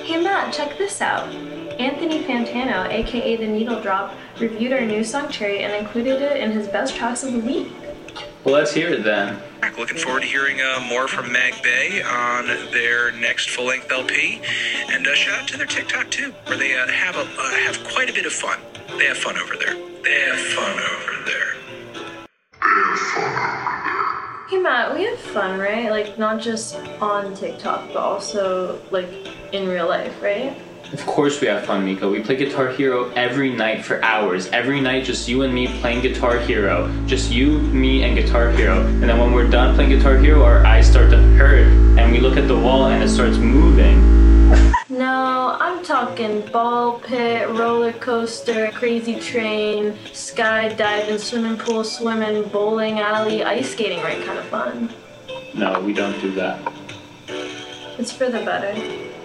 Hey Matt, check this out. Anthony Fantano, aka The Needle Drop, reviewed our new song Cherry and included it in his best tracks of the week. Well, let's hear it then. Looking forward to hearing more from Mag Bay on their next full-length LP, and shout out to their TikTok too, where they have quite a bit of fun. They have fun over there. Hey Matt, we have fun, right? Like, not just on TikTok, but also, like, in real life, right? Of course we have fun, Miko. We play Guitar Hero every night for hours. Every night, just you and me playing Guitar Hero. Just you, me, and Guitar Hero. And then when we're done playing Guitar Hero, our eyes start to hurt, and we look at the wall and it starts moving. No, I'm talking ball pit, roller coaster, crazy train, skydiving, swimming pool, swimming, bowling alley, ice skating rink kind of fun. No, we don't do that. It's for the better.